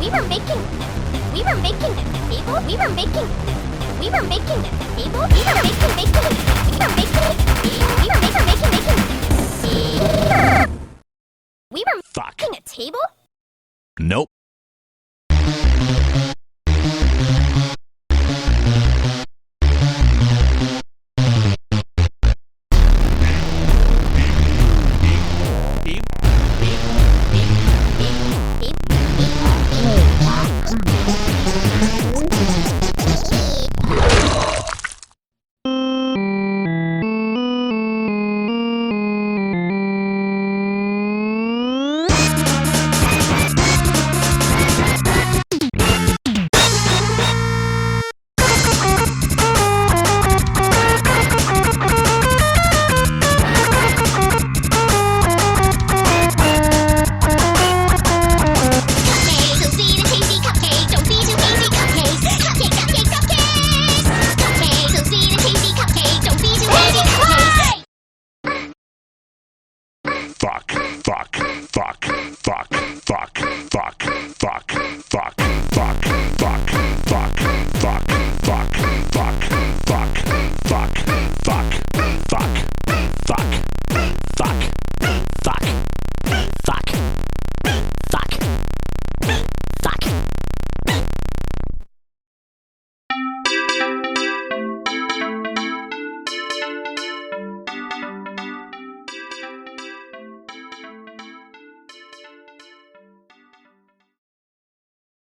We were making the table. We were making the table. We were making we were Fuck. making a table. Nope. Fuck, fuck, fuck, fuck, fuck, fuck, fuck, fuck.